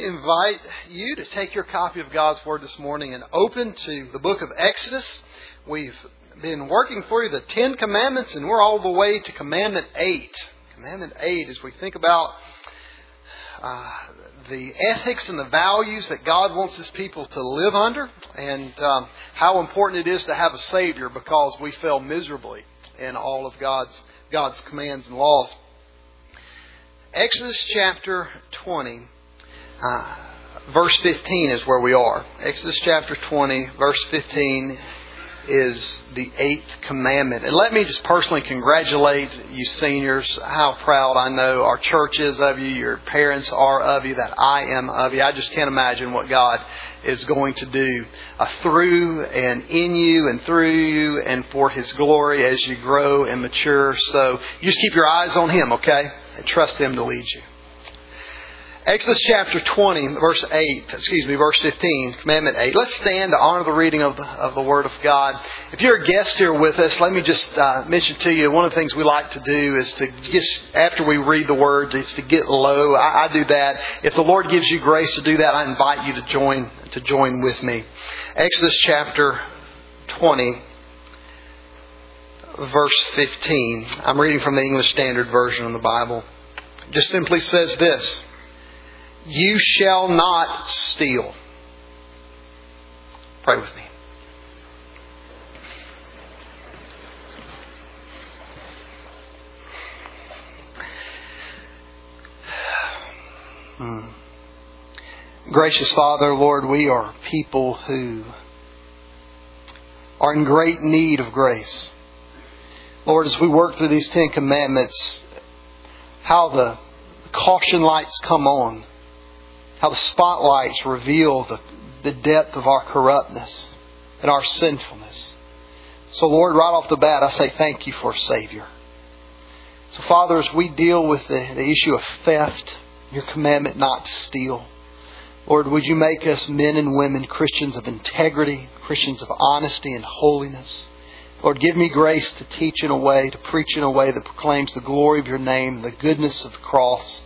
Invite you to take your copy of God's Word this morning and open to the book of Exodus. We've been working through the 10 Commandments and we're all the way to Commandment 8. Commandment 8, as we think about the ethics and the values that God wants His people to live under, and how important it is to have a Savior because we fell miserably in all of God's commands and laws. Exodus chapter 20. Verse 15 is where we are. Exodus chapter 20, verse 15 is the 8th commandment. And let me just personally congratulate you seniors. How proud I know our church is of you, your parents are of you, that I am of you. I just can't imagine what God is going to do through and in you and through you and for His glory as you grow and mature. So you just keep your eyes on Him, okay? And trust Him to lead you. Exodus chapter 20, verse 15, Commandment 8. Let's stand to honor the reading of the Word of God. If you're a guest here with us, let me just mention to you, one of the things we like to do is to just, after we read the words, is to get low. I do that. If the Lord gives you grace to do that, I invite you to join with me. Exodus chapter 20, verse 15. I'm reading from the English Standard Version of the Bible. It just simply says this: You shall not steal. Pray with me. Gracious Father, Lord, we are people who are in great need of grace. Lord, as we work through these 10 commandments, how the caution lights come on, how the spotlights reveal the depth of our corruptness and our sinfulness. So Lord, right off the bat, I say thank you for a Savior. So Father, as we deal with the issue of theft, your commandment not to steal, Lord, would you make us men and women Christians of integrity, Christians of honesty and holiness. Lord, give me grace to teach in a way, to preach in a way that proclaims the glory of your name, the goodness of the cross,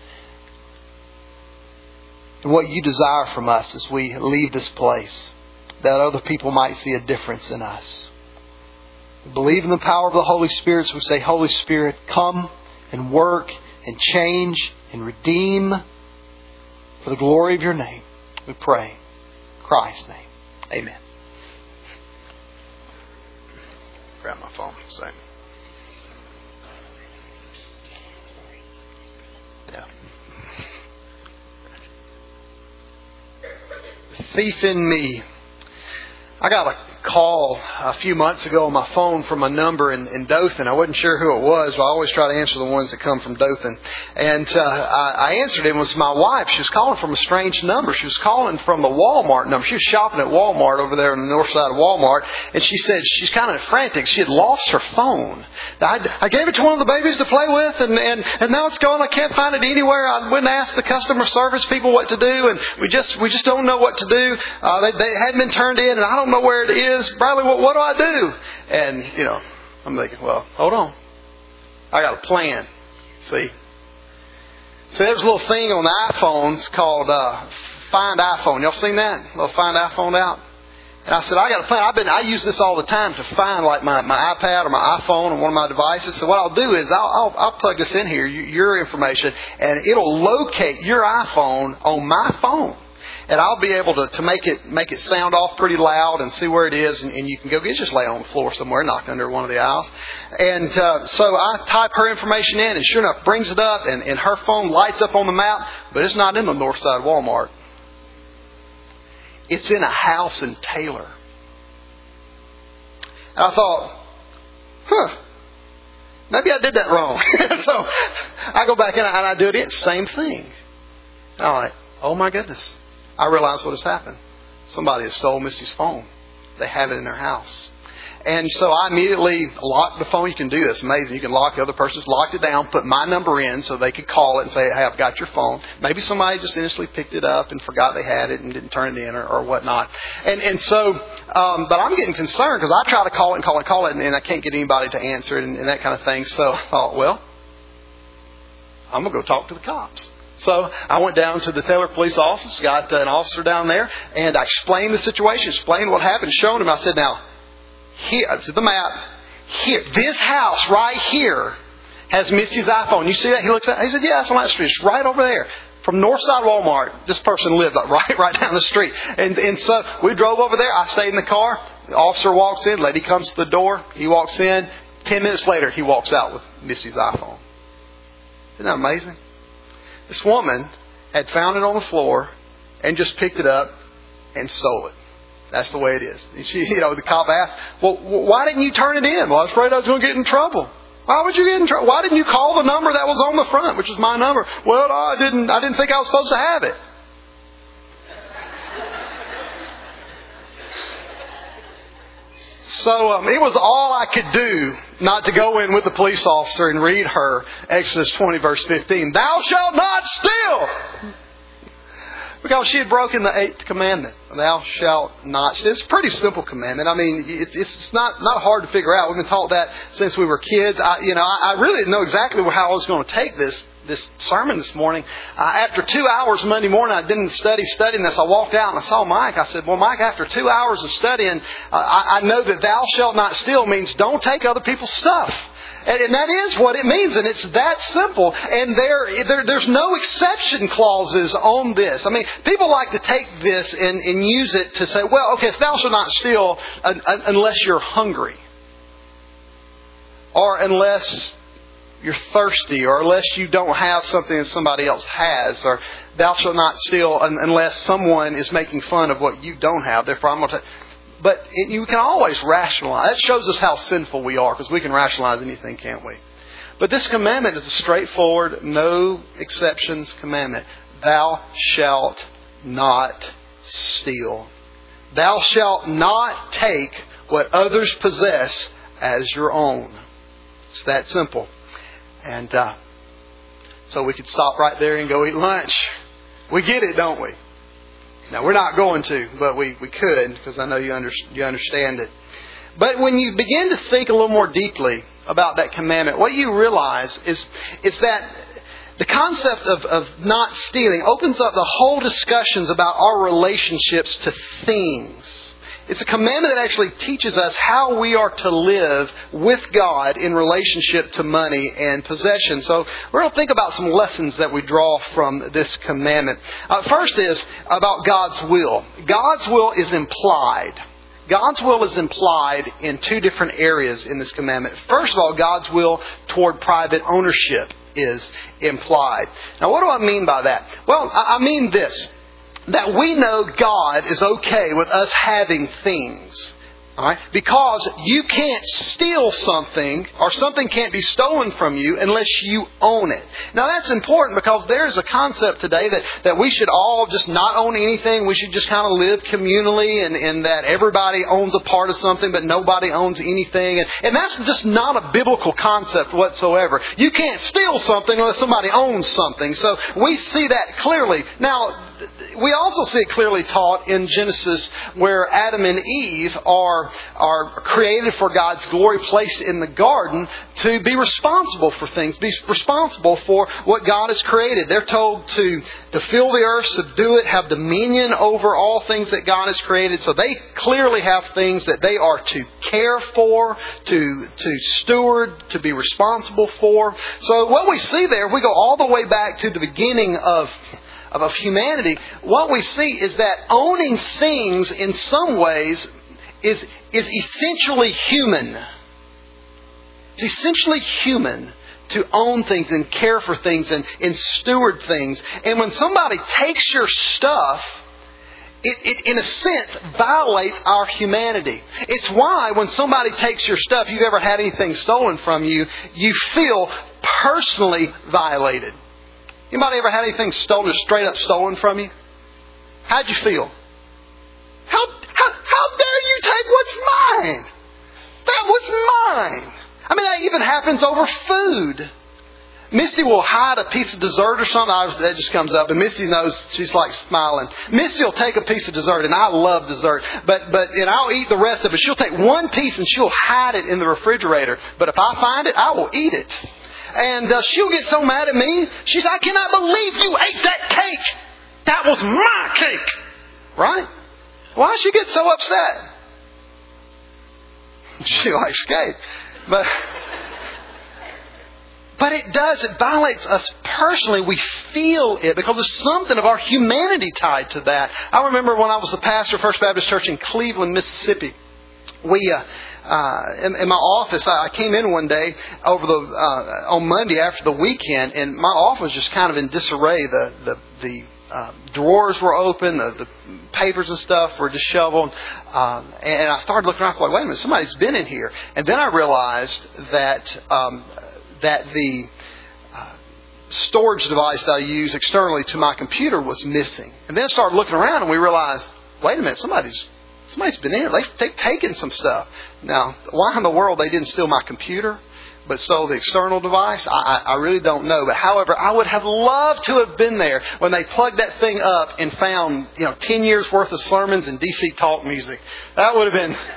and what you desire from us as we leave this place, that other people might see a difference in us. We believe in the power of the Holy Spirit, so we say, Holy Spirit, come and work and change and redeem for the glory of your name. We pray in Christ's name. Amen. Grab my phone a second. Yeah. Thief in me. I got a call a few months ago on my phone from a number in Dothan. I wasn't sure who it was, but I always try to answer the ones that come from Dothan. And I answered it. It was my wife. She was calling from a strange number. She was calling from the Walmart number. She was shopping at Walmart over there on the north side of Walmart. And she said she's kind of frantic. She had lost her phone. I gave it to one of the babies to play with, and now it's gone. I can't find it anywhere. I went and asked the customer service people what to do, and we just don't know what to do. They hadn't been turned in, and I don't know where it is. Bradley, what do I do? And, I'm thinking, well, hold on. I got a plan. See? So there's a little thing on the iPhones called Find iPhone. Y'all seen that? A little Find iPhone out? And I said, I got a plan. I use this all the time to find like my iPad or my iPhone on one of my devices. So what I'll do is I'll plug this in here, your information, and it'll locate your iPhone on my phone. And I'll be able to make it sound off pretty loud and see where it is. And you can go just lay it on the floor somewhere, knock under one of the aisles. And so I type her information in, and sure enough, brings it up, and her phone lights up on the map, but it's not in the north side Walmart. It's in a house in Taylor. And I thought, maybe I did that wrong. So I go back in and I do it. Same thing. And I'm like, oh my goodness. I realize what has happened. Somebody has stolen Misty's phone. They have it in their house. And so I immediately locked the phone. You can do this. Amazing. You can lock the other person's, locked it down, put my number in so they could call it and say, hey, I've got your phone. Maybe somebody just innocently picked it up and forgot they had it and didn't turn it in or whatnot. And so, but I'm getting concerned because I try to call it and I can't get anybody to answer it and that kind of thing. So I thought, well, I'm going to go talk to the cops. So I went down to the Taylor police office, got an officer down there, and I explained the situation, explained what happened, showed him. I said, now, here, to the map, here, this house right here has Misty's iPhone. You see that? He looks at it. He said, yeah, that's on that street. It's right over there. From Northside Walmart. This person lived right down the street. And so we drove over there. I stayed in the car. The officer walks in. Lady comes to the door. He walks in. 10 minutes later, he walks out with Misty's iPhone. Isn't that amazing? This woman had found it on the floor and just picked it up and stole it. That's the way it is. The cop asked, well, why didn't you turn it in? Well, I was afraid I was going to get in trouble. Why would you get in trouble? Why didn't you call the number that was on the front, which is my number? Well, I didn't think I was supposed to have it. So it was all I could do not to go in with the police officer and read her Exodus 20 verse 15. Thou shalt not steal! Because she had broken the 8th commandment. Thou shalt not steal. It's a pretty simple commandment. I mean, it's not hard to figure out. We've been taught that since we were kids. I really didn't know exactly how I was going to take this sermon this morning. After 2 hours Monday morning, I didn't studying this. I walked out and I saw Mike. I said, well, Mike, after 2 hours of studying, I know that thou shalt not steal means don't take other people's stuff. And that is what it means. And it's that simple. And there's no exception clauses on this. I mean, people like to take this and use it to say, well, okay, if thou shalt not steal unless you're hungry. Or unless you're thirsty, or unless you don't have something that somebody else has, or thou shalt not steal unless someone is making fun of what you don't have. Therefore, I'm going to. But you can always rationalize. That shows us how sinful we are, because we can rationalize anything, can't we? But this commandment is a straightforward, no exceptions commandment. Thou shalt not steal. Thou shalt not take what others possess as your own. It's that simple. And so we could stop right there and go eat lunch. We get it, don't we? Now, we're not going to, but we could, because I know you understand it. But when you begin to think a little more deeply about that commandment, what you realize is that the concept of not stealing opens up the whole discussions about our relationships to things. It's a commandment that actually teaches us how we are to live with God in relationship to money and possession. So we're going to think about some lessons that we draw from this commandment. First is about God's will. God's will is implied. God's will is implied in 2 different areas in this commandment. First of all, God's will toward private ownership is implied. Now, what do I mean by that? Well, I mean this. That we know God is okay with us having things. All right? Because you can't steal something, or something can't be stolen from you unless you own it. Now that's important, because there is a concept today that we should all just not own anything. We should just kind of live communally, and that everybody owns a part of something but nobody owns anything. And that's just not a biblical concept whatsoever. You can't steal something unless somebody owns something. So we see that clearly. Now, we also see it clearly taught in Genesis, where Adam and Eve are created for God's glory, placed in the garden to be responsible for things, be responsible for what God has created. They're told to fill the earth, subdue it, have dominion over all things that God has created. So they clearly have things that they are to care for, to steward, to be responsible for. So what we see there, if we go all the way back to the beginning of humanity, what we see is that owning things in some ways is essentially human. It's essentially human to own things and care for things and steward things. And when somebody takes your stuff, it in a sense violates our humanity. It's why when somebody takes your stuff, you've ever had anything stolen from you, you feel personally violated. Anybody ever had anything stolen, straight up stolen from you? How'd you feel? How dare you take what's mine? That was mine. I mean, that even happens over food. Misty will hide a piece of dessert or something. That just comes up, and Misty knows. She's like smiling. Misty will take a piece of dessert, and I love dessert, but and I'll eat the rest of it. She'll take one piece and she'll hide it in the refrigerator. But if I find it, I will eat it. And she'll get so mad at me. She says, I cannot believe you ate that cake. That was my cake. Right? Why does she get so upset? She likes cake. But it does. It violates us personally. We feel it because there's something of our humanity tied to that. I remember when I was the pastor of First Baptist Church in Cleveland, Mississippi. We, in my office, I came in one day on Monday after the weekend, and my office was just kind of in disarray. The drawers were open, the papers and stuff were disheveled, and I started looking around. I thought, wait a minute, somebody's been in here. And then I realized that the storage device that I use externally to my computer was missing. And then I started looking around, and we realized, wait a minute, somebody's been in here. They've taken some stuff. Now, why in the world they didn't steal my computer, but stole the external device, I really don't know. But however, I would have loved to have been there when they plugged that thing up and found 10 years worth of sermons and DC talk music. That would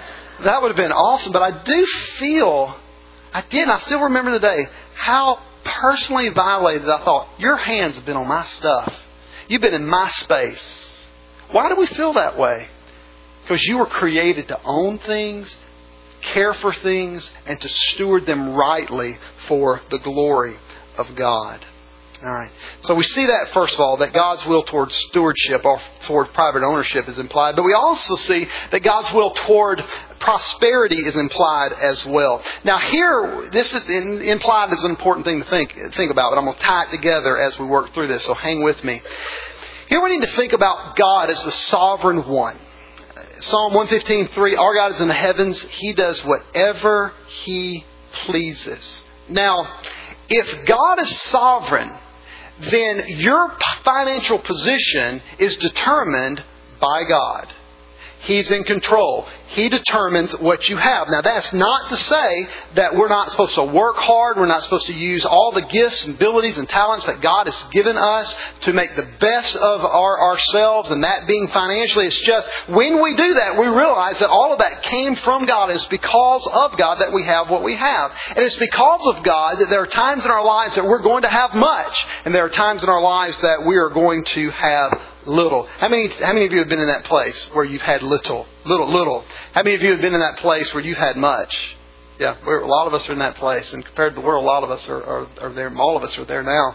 have been awesome. But I do feel, I still remember the day how personally violated I thought, your hands have been on my stuff. You've been in my space. Why do we feel that way? Because you were created to own things, care for things, and to steward them rightly for the glory of God. All right. So we see that, first of all, that God's will towards stewardship or toward private ownership is implied. But we also see that God's will toward prosperity is implied as well. Now here, this is implied is an important thing to think about, but I'm going to tie it together as we work through this, so hang with me. Here we need to think about God as the sovereign one. Psalm 115:3, our God is in the heavens. He does whatever He pleases. Now, if God is sovereign, then your financial position is determined by God. He's in control. He determines what you have. Now, that's not to say that we're not supposed to work hard. We're not supposed to use all the gifts and abilities and talents that God has given us to make the best of ourselves, and that being financially. It's just when we do that, we realize that all of that came from God. It's because of God that we have what we have. And it's because of God that there are times in our lives that we're going to have much, and there are times in our lives that we are going to have little. How many of you have been in that place where you've had little? How many of you have been in that place where you've had much? Yeah, a lot of us are in that place. And compared to the world, a lot of us are there. All of us are there now.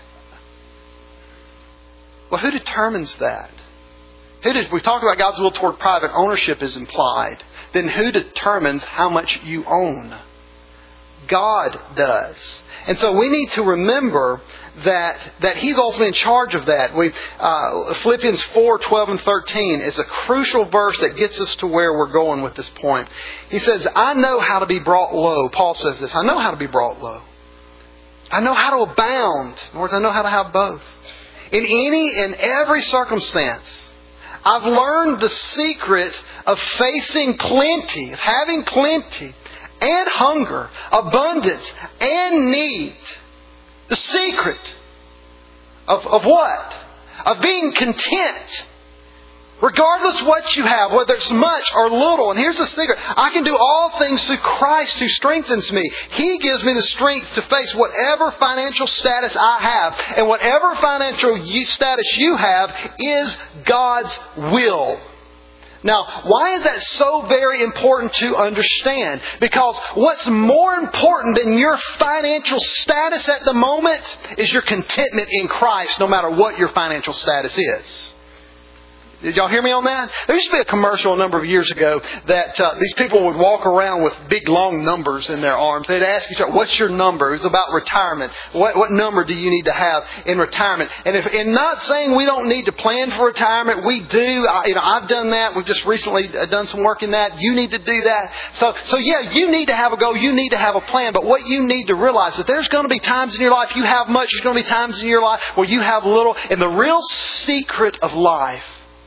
Well, who determines that? We talk about God's will toward private ownership is implied. Then who determines how much you own? God does. And so we need to remember that He's ultimately in charge of that. Philippians 4:12 and 13 is a crucial verse that gets us to where we're going with this point. He says, I know how to be brought low. Paul says this. I know how to be brought low. I know how to abound. In other words, I know how to have both. In any and every circumstance, I've learned the secret of facing plenty, of having plenty, and hunger, abundance, and need. The secret of what? Of being content. Regardless what you have, whether it's much or little. And here's the secret. I can do all things through Christ who strengthens me. He gives me the strength to face whatever financial status I have. And whatever financial status you have is God's will. Now, why is that so very important to understand? Because what's more important than your financial status at the moment is your contentment in Christ, no matter what your financial status is. Did y'all hear me on that? There used to be a commercial a number of years ago that these people would walk around with big long numbers in their arms. They'd ask each other, what's your number? It was about retirement. What number do you need to have in retirement? And not saying we don't need to plan for retirement. We do. I've done that. We've just recently done some work in that. You need to do that. So yeah, you need to have a goal. You need to have a plan. But what you need to realize is that there's going to be times in your life you have much. There's going to be times in your life where you have little. And the real secret of life,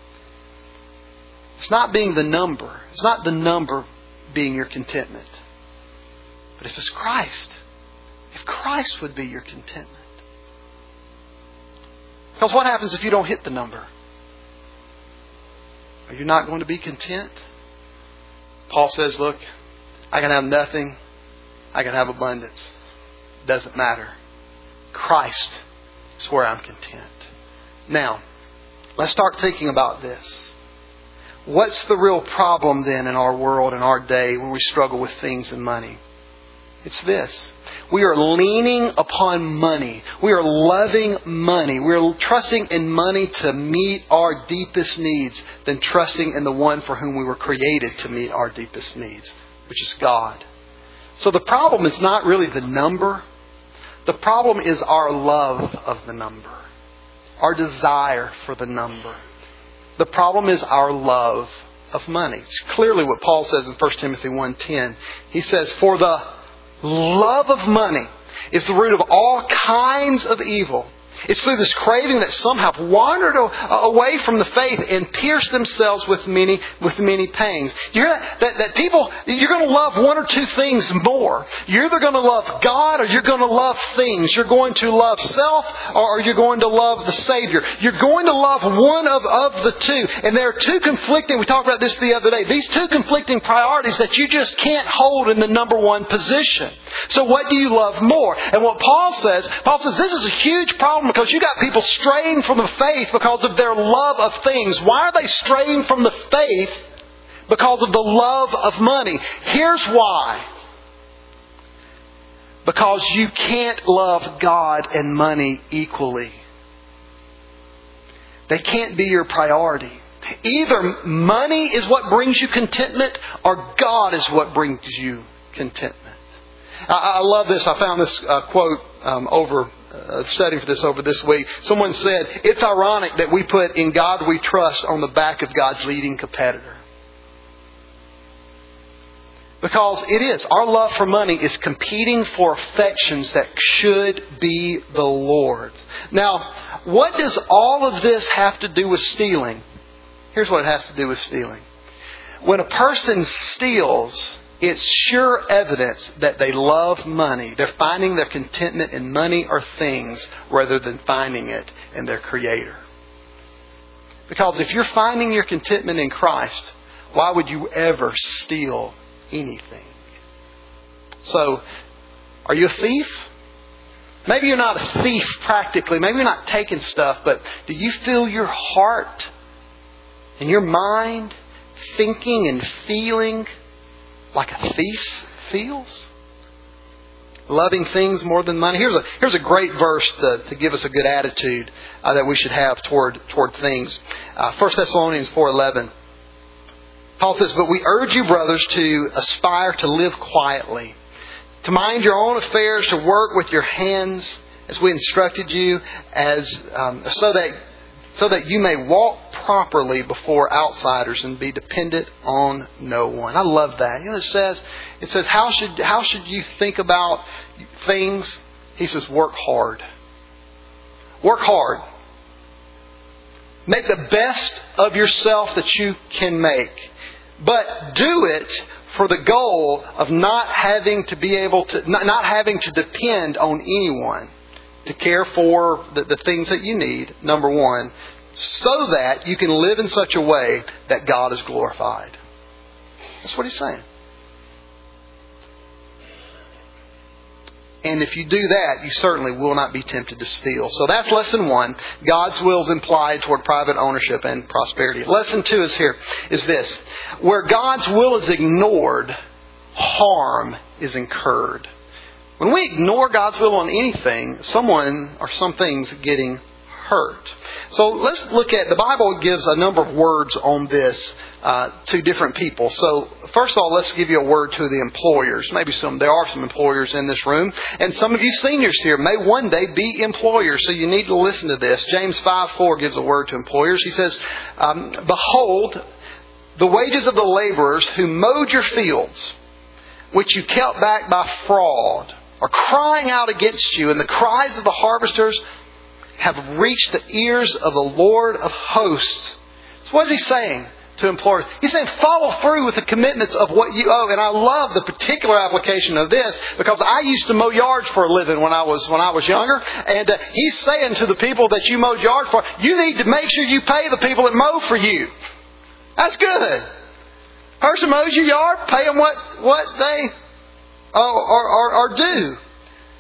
it's not being the number. It's not the number being your contentment. But if it's Christ, if Christ would be your contentment. Because what happens if you don't hit the number? Are you not going to be content? Paul says, look, I can have nothing. I can have abundance. doesn't matter. Christ is where I'm content. Now, let's start thinking about this. What's the real problem then in our world, in our day, when we struggle with things and money? It's this. We are leaning upon money. We are loving money. We are trusting in money to meet our deepest needs than trusting in the one for whom we were created to meet our deepest needs, which is God. So the problem is not really the number. The problem is our love of the number. Our desire for the number. The problem is our love of money. It's clearly what Paul says in 1 Timothy 1:10. He says, "For the love of money is the root of all kinds of evil." It's through this craving that some have wandered away from the faith and pierced themselves with many pangs. You hear that people, you're going to love one or two things more. You're either going to love God or you're going to love things. You're going to love self or you're going to love the Savior. You're going to love one of the two. And there are two conflicting, we talked about this the other day, these two conflicting priorities that you just can't hold in the number one position. So what do you love more? And what Paul says this is a huge problem because you got people straying from the faith because of their love of things. Why are they straying from the faith? Because of the love of money. Here's why. Because you can't love God and money equally. They can't be your priority. Either money is what brings you contentment or God is what brings you contentment. I love this. I found this quote studying for this over this week. Someone said, "It's ironic that we put 'In God We Trust' on the back of God's leading competitor." Because it is. Our love for money is competing for affections that should be the Lord's. Now, what does all of this have to do with stealing? Here's what it has to do with stealing. When a person steals, it's sure evidence that they love money. They're finding their contentment in money or things rather than finding it in their Creator. Because if you're finding your contentment in Christ, why would you ever steal anything? So, are you a thief? Maybe you're not a thief practically. Maybe you're not taking stuff, but do you feel your heart and your mind thinking and feeling like a thief feels? Loving things more than money. Here's a great verse to give us a good attitude that we should have toward things. 1 Thessalonians 4:11. Paul says, "But we urge you, brothers, to aspire to live quietly, to mind your own affairs, to work with your hands as we instructed you, so that you may walk properly before outsiders and be dependent on no one." I love that. You know, it says, how should you think about things? He says, work hard. Work hard. Make the best of yourself that you can make. But do it for the goal of not having to depend on anyone to care for the things that you need, number one, so that you can live in such a way that God is glorified. That's what he's saying. And if you do that, you certainly will not be tempted to steal. So that's lesson one. God's will is implied toward private ownership and prosperity. Lesson two is this. Where God's will is ignored, harm is incurred. When we ignore God's will on anything, someone or something's getting hurt. So let's look at, the Bible gives a number of words on this to different people. So first of all, let's give you a word to the employers. There are some employers in this room. And some of you seniors here may one day be employers. So you need to listen to this. James 5:4 gives a word to employers. He says, "Behold, the wages of the laborers who mowed your fields, which you kept back by fraud, are crying out against you. And the cries of the harvesters have reached the ears of the Lord of hosts." So what is he saying to employers? He's saying follow through with the commitments of what you owe. And I love the particular application of this because I used to mow yards for a living when I was younger. And he's saying to the people that you mowed yards for, you need to make sure you pay the people that mow for you. That's good. Person mows your yard, pay them what they are due.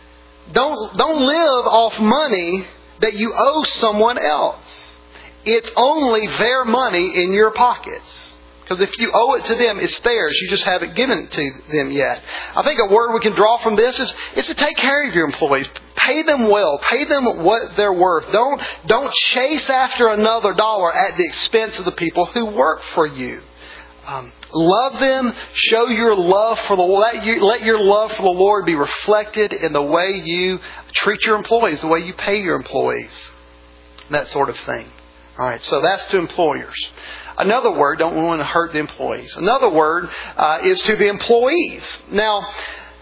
Don't live off money that you owe someone else. It's only their money in your pockets. Because if you owe it to them, it's theirs. You just haven't given it to them yet. I think a word we can draw from this is to take care of your employees. Pay them well. Pay them what they're worth. Don't chase after another dollar at the expense of the people who work for you. Love them. Show your love for the Lord. Let your love for the Lord be reflected in the way you treat your employees, the way you pay your employees, that sort of thing. All right, so that's to employers. Another word, don't want to hurt the employees. Another word is to the employees. Now,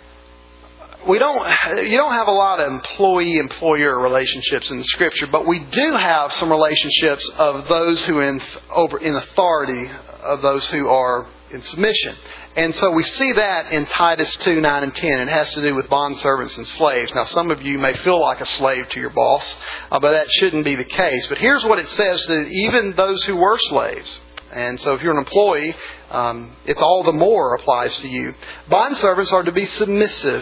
you don't have a lot of employee-employer relationships in the Scripture, but we do have some relationships of those who in authority, of those who are in submission. And so we see that in Titus 2, 9 and 10. It has to do with bondservants and slaves. Now, some of you may feel like a slave to your boss, but that shouldn't be the case. But here's what it says to even those who were slaves. And so if you're an employee, it's all the more applies to you. Bondservants are to be submissive,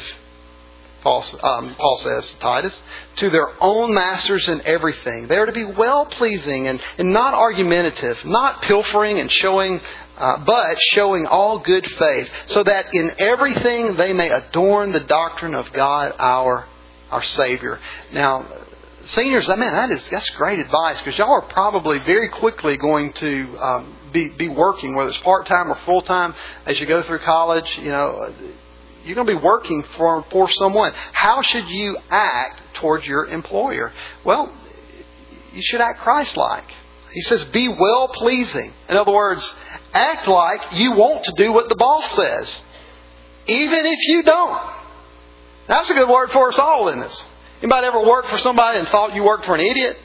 Paul says to Titus, to their own masters in everything. They are to be well-pleasing and not argumentative, not pilfering and showing, but showing all good faith, so that in everything they may adorn the doctrine of God our Savior. Now, seniors, that's great advice, because y'all are probably very quickly going to be working, whether it's part-time or full-time, as you go through college. You're going to be working for someone. How should you act towards your employer? Well, you should act Christ-like. He says, be well-pleasing. In other words, act like you want to do what the boss says, even if you don't. That's a good word for us all in this. Anybody ever worked for somebody and thought you worked for an idiot?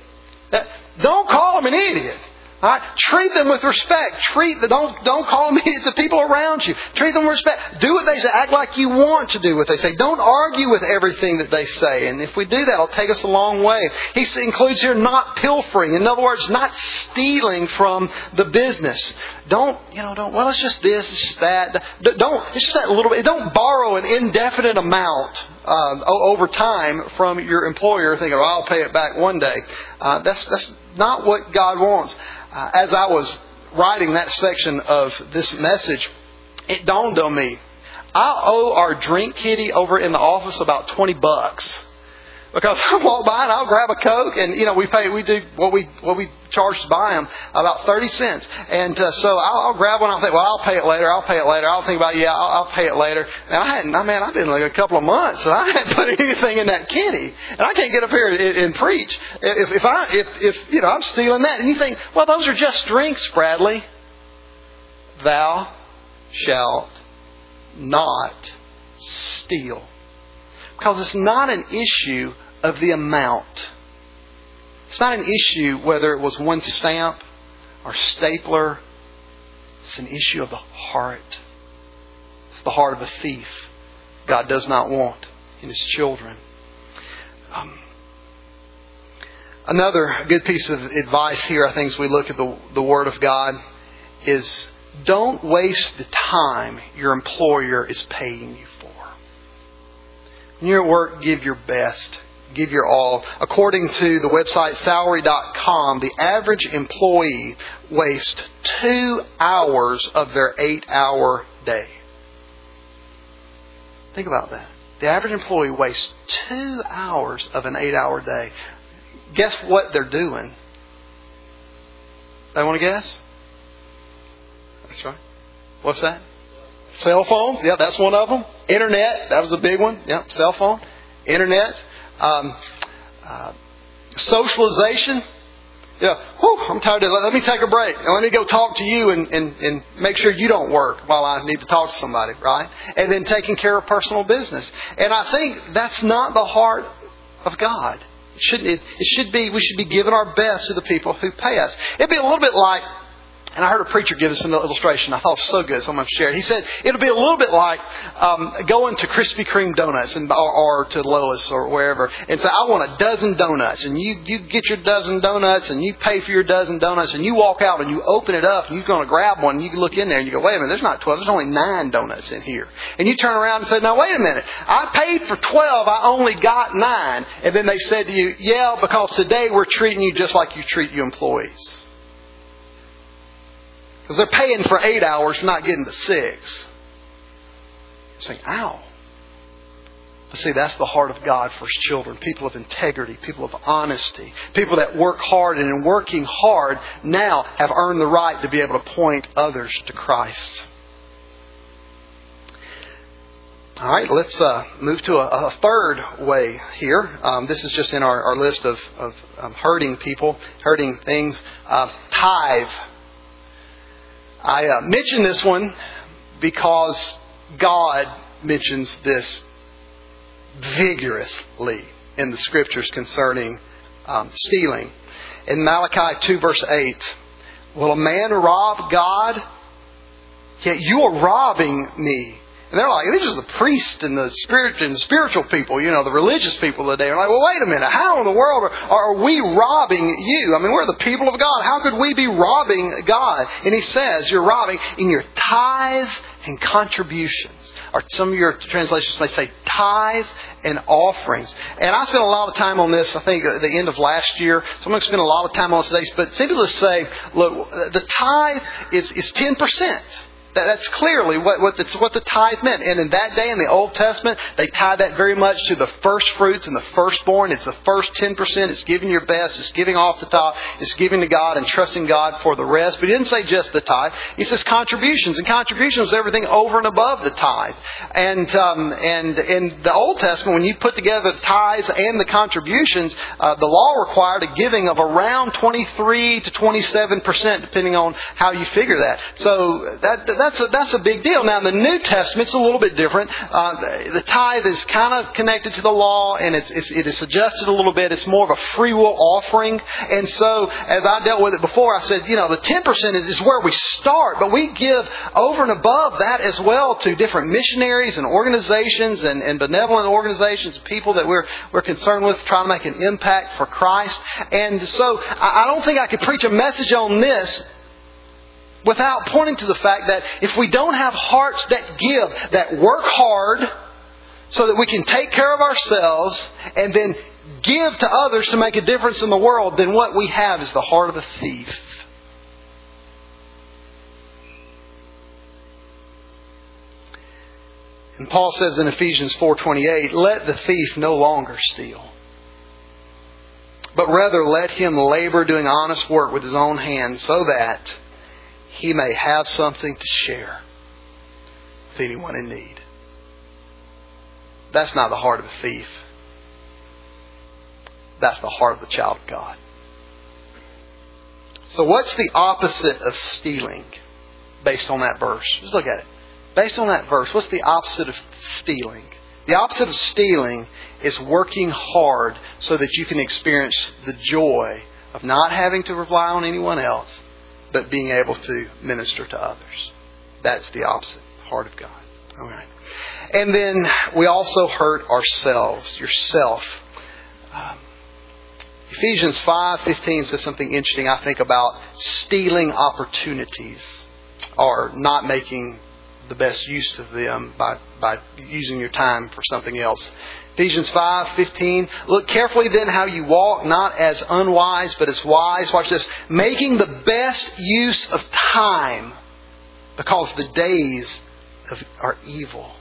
Don't call them an idiot. All right? Treat them with respect. Don't call them idiots to people around you. Treat them with respect. Do what they say. Act like you want to do what they say. Don't argue with everything that they say. And if we do that, it'll take us a long way. He includes here not pilfering. In other words, not stealing from the business. Well, it's just this, it's just that. It's just that little bit. Don't borrow an indefinite amount over time from your employer thinking, I'll pay it back one day. That's not what God wants. As I was writing that section of this message, it dawned on me. I owe our drink kitty over in the office about $20. Because I walk by and I'll grab a Coke, and we do what we charge to buy them, about 30 cents. And so I'll grab one. I'll think, I'll pay it later. I'll think about, I'll pay it later. And I've been like a couple of months, and I hadn't put anything in that kitty, and I can't get up here and preach if I'm stealing that. And you think, well, those are just drinks, Bradley. Thou shalt not steal. Because it's not an issue of the amount. It's not an issue whether it was one stamp or stapler. It's an issue of the heart. It's the heart of a thief. God does not want in His children. Another good piece of advice here, I think, as we look at the Word of God, is don't waste the time your employer is paying you for. When you're at work, give your best. Give your all. According to the website salary.com, the average employee wastes 2 hours of their 8-hour day. Think about that. The average employee wastes 2 hours of an 8-hour day. Guess what they're doing? They want to guess? That's right. What's that? Cell phones, yeah, that's one of them. Internet, that was a big one. Yeah, cell phone. Internet. Socialization. Yeah, I'm tired of it. Let me take a break. And let me go talk to you and make sure you don't work while I need to talk to somebody, right? And then taking care of personal business. And I think that's not the heart of God. It should be, we should be giving our best to the people who pay us. It'd be a little bit like And I heard a preacher give us an illustration. I thought it was so good, so I'm going to share it. He said it'll be a little bit like going to Krispy Kreme Donuts or to Lois or wherever and say, I want a dozen donuts. And you get your dozen donuts and you pay for your dozen donuts and you walk out and you open it up and you're going to grab one and you look in there and you go, wait a minute, there's not 12, there's only 9 donuts in here. And you turn around and say, now wait a minute, I paid for 12, I only got 9. And then they said to you, yeah, because today we're treating you just like you treat your employees. Because they're paying for 8 hours, not getting to 6. It's like, ow. But see, that's the heart of God for His children. People of integrity, people of honesty, people that work hard and in working hard now have earned the right to be able to point others to Christ. All right, let's move to a third way here. This is just in our list of hurting people, hurting things. Tithe. I mention this one because God mentions this vigorously in the Scriptures concerning stealing. In Malachi 2 verse 8, will a man rob God? Yet you are robbing me. And they're like, these are the priests and the spiritual people, the religious people of the day. They're like, well, wait a minute. How in the world are we robbing you? I mean, we're the people of God. How could we be robbing God? And He says, you're robbing in your tithe and contributions. Or some of your translations may say tithe and offerings. And I spent a lot of time on this, I think, at the end of last year. So I'm going to spend a lot of time on today. But simply to say, look, the tithe is 10%. That's clearly what the tithe meant. And in that day in the Old Testament, they tied that very much to the first fruits and the firstborn. It's the first 10%. It's giving your best. It's giving off the top. It's giving to God and trusting God for the rest. But He didn't say just the tithe. He says contributions. And contributions is everything over and above the tithe. And in the Old Testament, when you put together the tithes and the contributions, the law required a giving of around 23 to 27%, depending on how you figure that. So that's a big deal. Now, in the New Testament, it's a little bit different. The tithe is kind of connected to the law, and it is adjusted a little bit. It's more of a free will offering. And so, as I dealt with it before, I said, the 10% is where we start, but we give over and above that as well to different missionaries and organizations and benevolent organizations, people that we're concerned with, trying to make an impact for Christ. And so, I don't think I could preach a message on this without pointing to the fact that if we don't have hearts that give, that work hard so that we can take care of ourselves and then give to others to make a difference in the world, then what we have is the heart of a thief. And Paul says in Ephesians 4:28, let the thief no longer steal, but rather let him labor doing honest work with his own hands, so that he may have something to share with anyone in need. That's not the heart of a thief. That's the heart of the child of God. So what's the opposite of stealing based on that verse? Just look at it. Based on that verse, what's the opposite of stealing? The opposite of stealing is working hard so that you can experience the joy of not having to rely on anyone else, but being able to minister to others. That's the opposite, heart of God. All right. And then we also hurt ourselves, yourself. Ephesians 5:15 says something interesting, I think, about stealing opportunities or not making the best use of them by using your time for something else. Ephesians 5:15. Look carefully then how you walk, not as unwise, but as wise. Watch this. Making the best use of time, because the days are evil.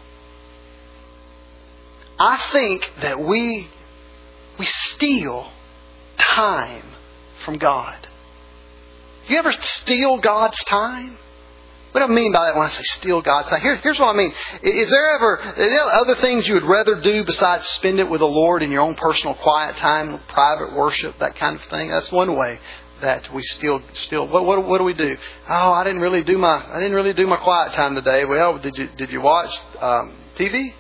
I think that we steal time from God. You ever steal God's time? What do I mean by that when I say steal God's time? Here's what I mean. Is there other things you would rather do besides spend it with the Lord in your own personal quiet time, private worship, that kind of thing? That's one way that we steal. What do we do? Oh, I didn't really do my quiet time today. Well, did you watch TV?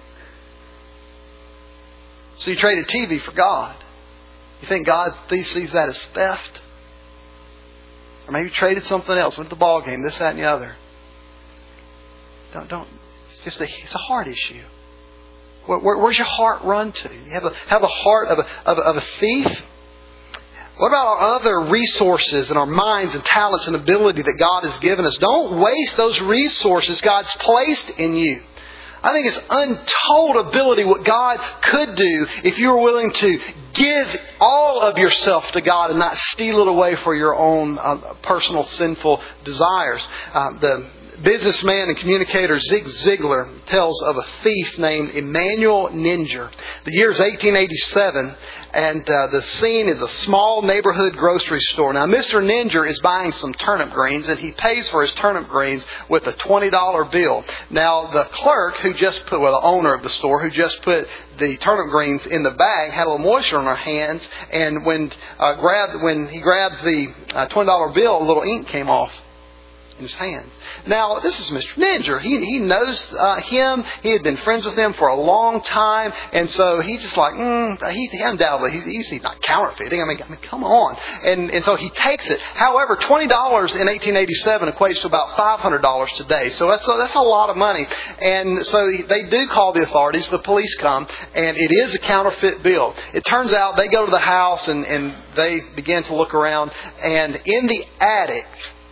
So you traded TV for God. You think God sees that as theft? Or maybe traded something else, went to the ball game, this, that, and the other. Don't. It's a heart issue. Where's your heart run to? You have the heart of a thief? What about our other resources and our minds and talents and ability that God has given us? Don't waste those resources God's placed in you. I think it's untold ability what God could do if you were willing to give all of yourself to God and not steal it away for your own personal sinful desires. The businessman and communicator Zig Ziglar tells of a thief named Emanuel Ninger. The year is 1887, and the scene is a small neighborhood grocery store. Now, Mr. Ninger is buying some turnip greens, and he pays for his turnip greens with a $20 bill. Now, the clerk the owner of the store, who just put the turnip greens in the bag, had a little moisture on her hands, and when he grabbed the $20 bill, a little ink came off in his hand. Now, this is Mr. Ninger. He knows him. He had been friends with him for a long time. And so he's just like, he undoubtedly, he's not counterfeiting. I mean, come on. And so he takes it. However, $20 in 1887 equates to about $500 today. So that's a lot of money. And so they do call the authorities. The police come, and it is a counterfeit bill. It turns out they go to the house and they begin to look around. And in the attic,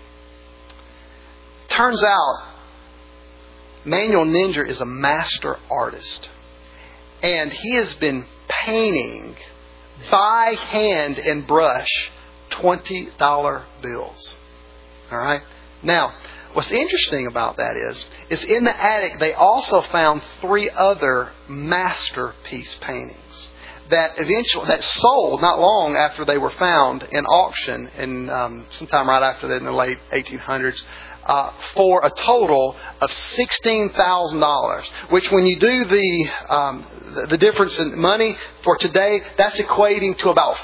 turns out Emanuel Ninger is a master artist. And he has been painting by hand and brush $20 bills. All right? Now, what's interesting about that is in the attic they also found 3 other masterpiece paintings that sold not long after they were found in auction in sometime right after that in the late 1800s. For a total of $16,000, which when you do the difference in money for today, that's equating to about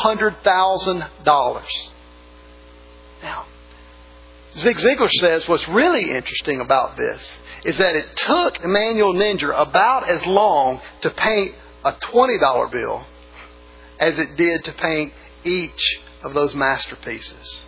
$400,000. Now, Zig Ziglar says what's really interesting about this is that it took Emanuel Ninger about as long to paint a $20 bill as it did to paint each of those masterpieces.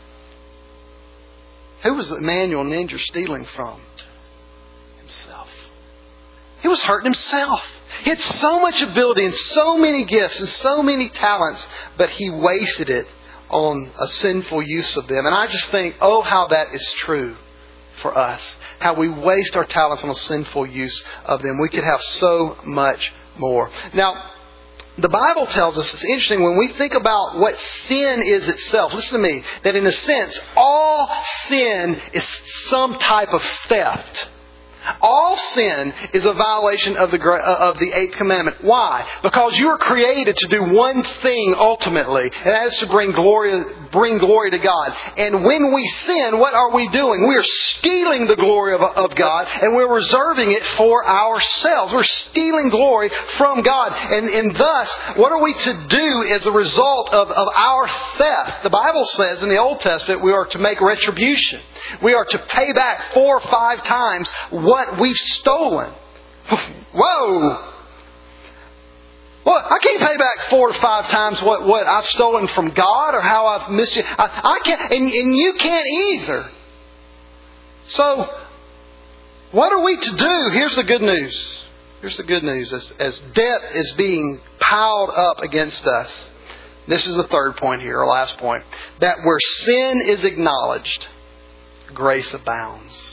Who was Emanuel Ninger stealing from? Himself. He was hurting himself. He had so much ability and so many gifts and so many talents, but he wasted it on a sinful use of them. And I just think, oh, how that is true for us. How we waste our talents on a sinful use of them. We could have so much more. Now, the Bible tells us, it's interesting, when we think about what sin is itself, listen to me, that in a sense, all sin is some type of theft. All sin is a violation of the Eighth Commandment. Why? Because you were created to do one thing ultimately, and that is to bring glory to God. And when we sin, what are we doing? We are stealing the glory of God, and we're reserving it for ourselves. We're stealing glory from God. And thus, what are we to do as a result of our theft? The Bible says in the Old Testament we are to make retribution. We are to pay back 4 or 5 times what we've stolen. Whoa! Well, I can't pay back 4 or 5 times what I've stolen from God or how I've missed you. I can't, and you can't either. So, what are we to do? Here's the good news. Here's the good news. As debt is being piled up against us, this is the third point here, our last point, that where sin is acknowledged, grace abounds.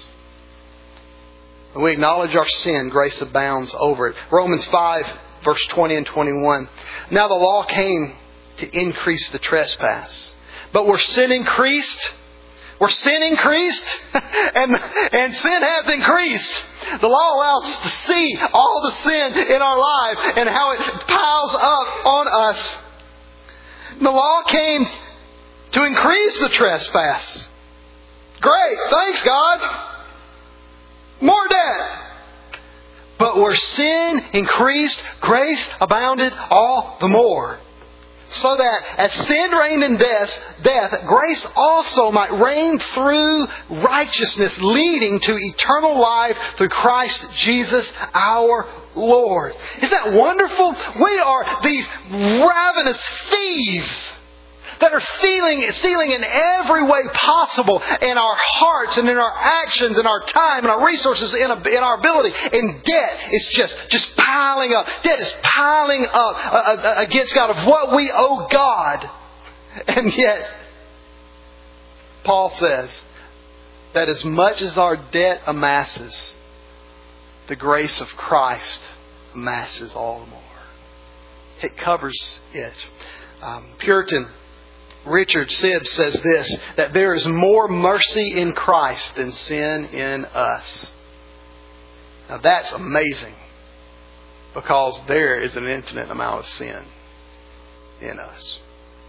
When we acknowledge our sin, grace abounds over it. Romans 5, verse 20 and 21. Now the law came to increase the trespass. But where sin increased, and sin has increased. The law allows us to see all the sin in our life and how it piles up on us. The law came to increase the trespass. Great, thanks God. More debt. But where sin increased, grace abounded all the more. So that as sin reigned in death, grace also might reign through righteousness, leading to eternal life through Christ Jesus our Lord. Isn't that wonderful? We are these ravenous thieves that are stealing in every way possible in our hearts and in our actions and our time and our resources in our ability. And debt is just piling up. Debt is piling up against God of what we owe God. And yet, Paul says that as much as our debt amasses, the grace of Christ amasses all the more. It covers it. Puritan Richard Sibbs says this, that there is more mercy in Christ than sin in us. Now that's amazing, because there is an infinite amount of sin in us.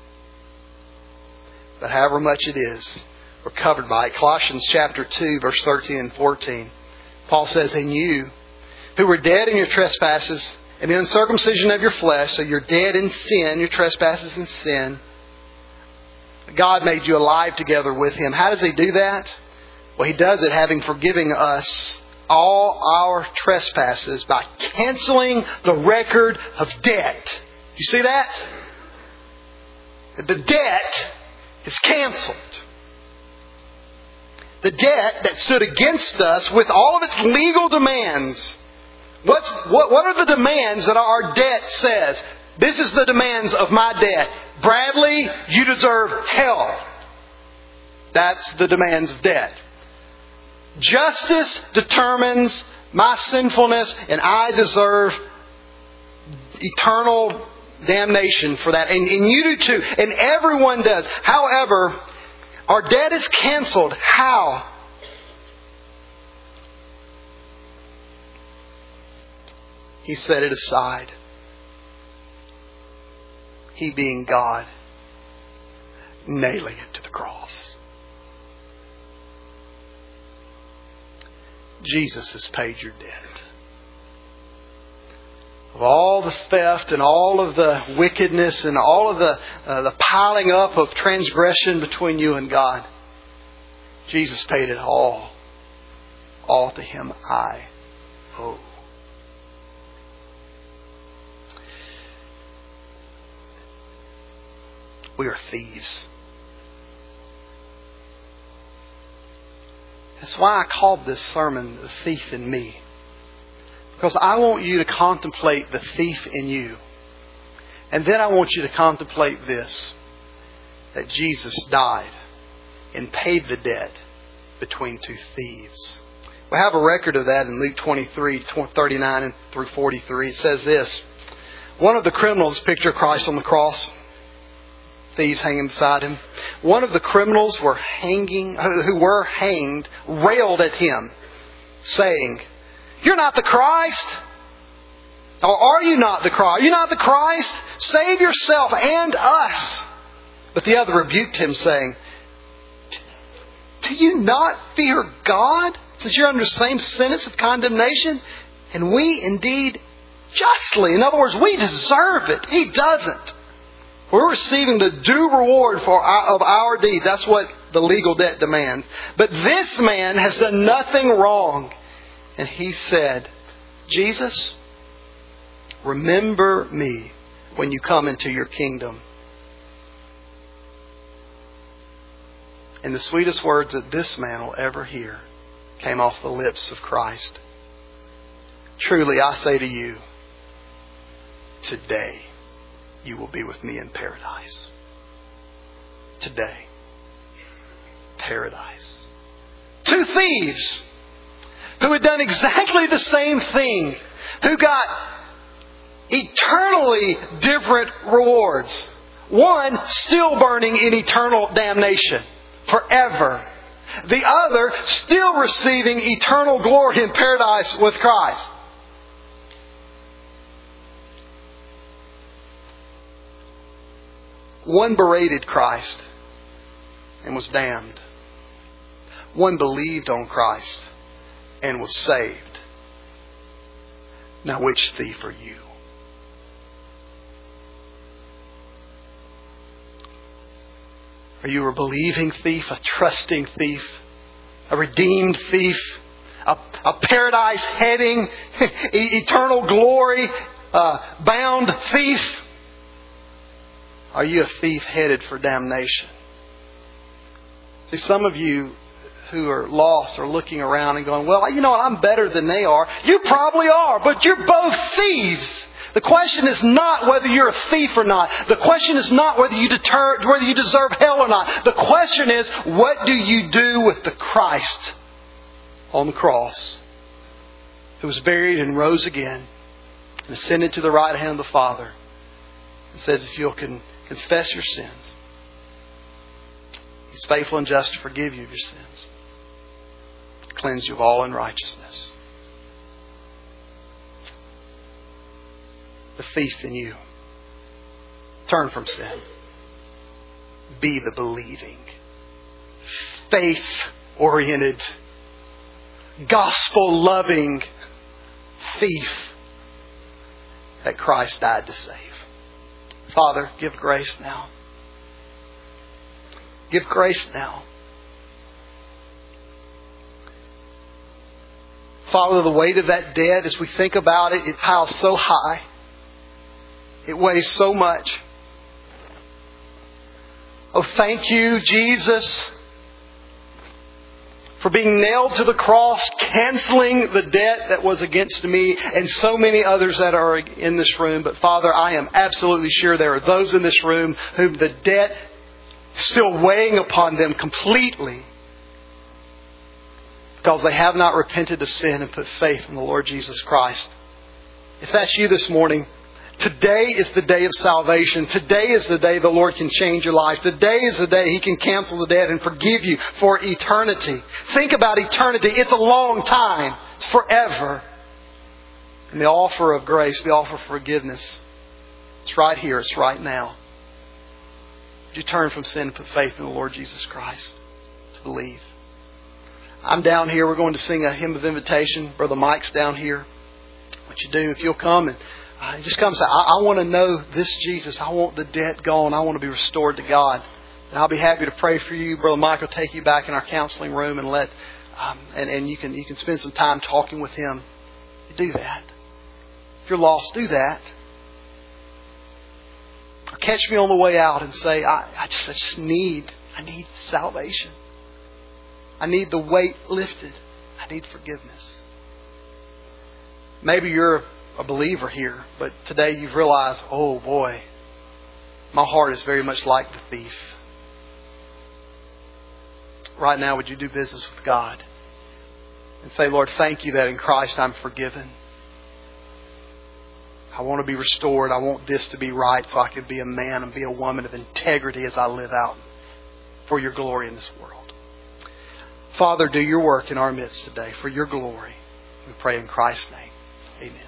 But however much it is, we're covered by it. Colossians chapter 2, verse 13 and 14. Paul says, "And you, who were dead in your trespasses and the uncircumcision of your flesh," so you're dead in sin, your trespasses and sin, God made you alive together with Him. How does He do that? Well, He does it having forgiven us all our trespasses by canceling the record of debt. You see that? The debt is canceled. The debt that stood against us with all of its legal demands. What are the demands that our debt says? This is the demands of my debt. Bradley, you deserve hell. That's the demands of debt. Justice determines my sinfulness, and I deserve eternal damnation for that. And you do too. And everyone does. However, our debt is canceled. How? He set it aside. He being God, nailing it to the cross. Jesus has paid your debt. Of all the theft and all of the wickedness and all of the piling up of transgression between you and God, Jesus paid it all. All to Him I owe. We are thieves. That's why I called this sermon "The Thief in Me." Because I want you to contemplate the thief in you. And then I want you to contemplate this, that Jesus died and paid the debt between two thieves. We have a record of that in Luke 23, 39 through 43. It says this: one of the criminals, picture Christ on the cross, thieves hanging beside Him. One of the criminals who were hanged railed at Him, saying, "You're not the Christ. Or are you not the Christ? Are you not the Christ? Save yourself and us." But the other rebuked him, saying, "Do you not fear God, since you're under the same sentence of condemnation? And we indeed justly." In other words, we deserve it. He doesn't. We're receiving the due reward of our deeds. That's what the legal debt demands. But this man has done nothing wrong. And he said, "Jesus, remember me when you come into your kingdom." And the sweetest words that this man will ever hear came off the lips of Christ. "Truly, I say to you, today you will be with me in paradise." Today. Paradise. Two thieves who had done exactly the same thing, who got eternally different rewards. One still burning in eternal damnation forever. The other still receiving eternal glory in paradise with Christ. One berated Christ and was damned. One believed on Christ and was saved. Now, which thief are you? Are you a believing thief, a trusting thief, a redeemed thief, a paradise heading, eternal glory bound thief? Are you a thief headed for damnation? See, some of you who are lost are looking around and going, well, you know what, I'm better than they are. You probably are, but you're both thieves. The question is not whether you're a thief or not. The question is not whether you deserve hell or not. The question is, what do you do with the Christ on the cross, who was buried and rose again and ascended to the right hand of the Father, and says if you'll confess your sins, He's faithful and just to forgive you of your sins, to cleanse you of all unrighteousness. The thief in you. Turn from sin. Be the believing, faith-oriented, gospel-loving thief that Christ died to save. Father, give grace now. Give grace now. Father, the weight of that debt, as we think about it, it piles so high. It weighs so much. Oh, thank you, Jesus, for being nailed to the cross, canceling the debt that was against me and so many others that are in this room. But Father, I am absolutely sure there are those in this room whom the debt is still weighing upon them completely because they have not repented of sin and put faith in the Lord Jesus Christ. If that's you this morning, today is the day of salvation. Today is the day the Lord can change your life. Today is the day He can cancel the debt and forgive you for eternity. Think about eternity. It's a long time. It's forever. And the offer of grace, the offer of forgiveness, it's right here. It's right now. Would you turn from sin and put faith in the Lord Jesus Christ to believe? I'm down here. We're going to sing a hymn of invitation. Brother Mike's down here. What you do, if you'll come and just come and say, I want to know this Jesus. I want the debt gone. I want to be restored to God. And I'll be happy to pray for you. Brother Mike will take you back in our counseling room and and you can spend some time talking with him. You do that. If you're lost, do that. Or catch me on the way out and say, I just need salvation. I need the weight lifted. I need forgiveness. Maybe you're a believer here, but today you've realized, oh boy, my heart is very much like the thief. Right now, would you do business with God and say, Lord, thank you that in Christ I'm forgiven. I want to be restored. I want this to be right so I can be a man and be a woman of integrity as I live out for your glory in this world. Father, do your work in our midst today for your glory. We pray in Christ's name. Amen.